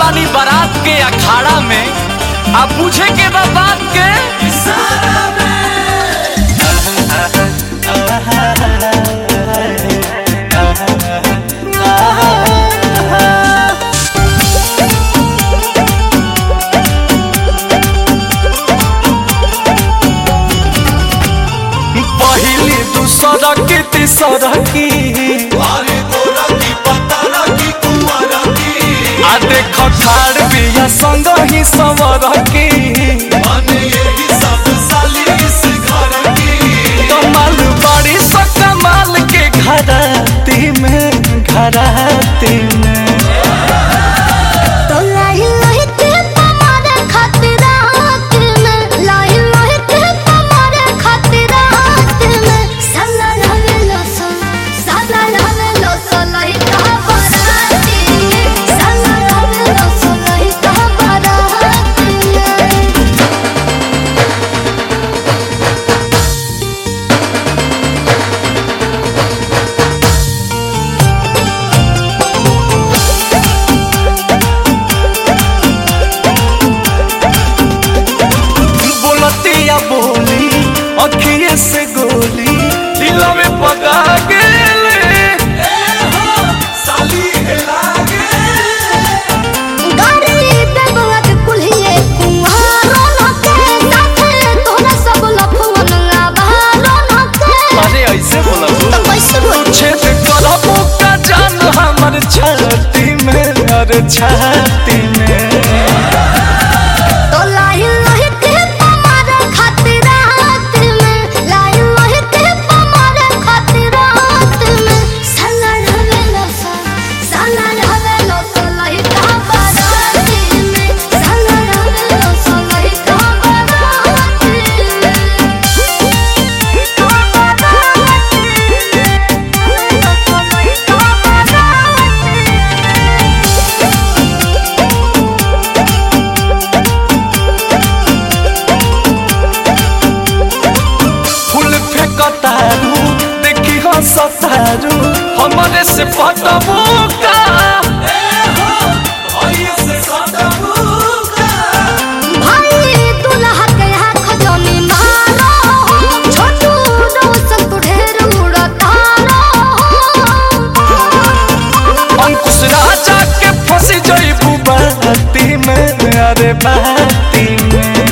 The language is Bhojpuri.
बानी बारात के अखाड़ा में, अब पूछे के बात के इशारा में। पहली दूसरा की तीसरा की आ देखो ठाड़ बिया संग ही सवर की कमाल बड़ी सा कमाल के घराती में घराती में। बोली अखिए से गोली दिलों में पका गेले साली लागे गाड़ी पे बात कुलिए कुमारों नके साथे तोरा सब लफवन लाभारों नके। अरे ऐसे बोला तो कैसे बोल छेद करबो का जान हमर छाती में, अरे छाती में। कतारू देखी हो सतारू हमारे से पटबू का भाई दुल्हा के हाथ जमी मारो छोटू रोशन तू ढेर उड़तारो। अंकुश राजा के फंसी जइबू बाती में, अरे बाती में।